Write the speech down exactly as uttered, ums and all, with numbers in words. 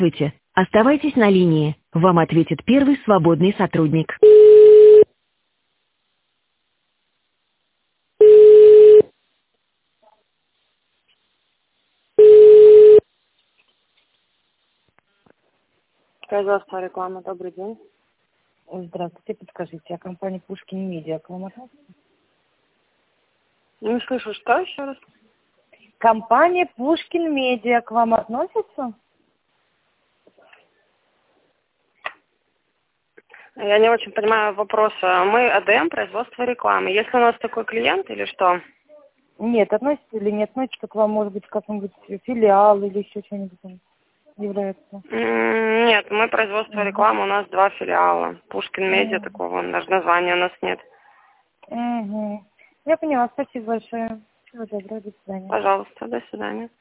Здравствуйте. Оставайтесь на линии. Вам ответит первый свободный сотрудник. Производство рекламы. Добрый день. Здравствуйте, подскажите, а компания Пушкин Медиа к вам относится? Не слышу, что еще раз? Компания Пушкин Медиа к вам относится? Я не очень понимаю вопроса. Мы АДМ, производство рекламы. Есть ли у нас такой клиент или что? Нет, относится или не относится к вам, может быть, какой-нибудь филиал или еще что-нибудь там является? М, Нет, мы производство Угу. рекламы, у нас два филиала. Пушкин Медиа, такого даже названия у нас нет. Угу. Я поняла, спасибо большое. Всего доброго, до свидания. Пожалуйста, до свидания.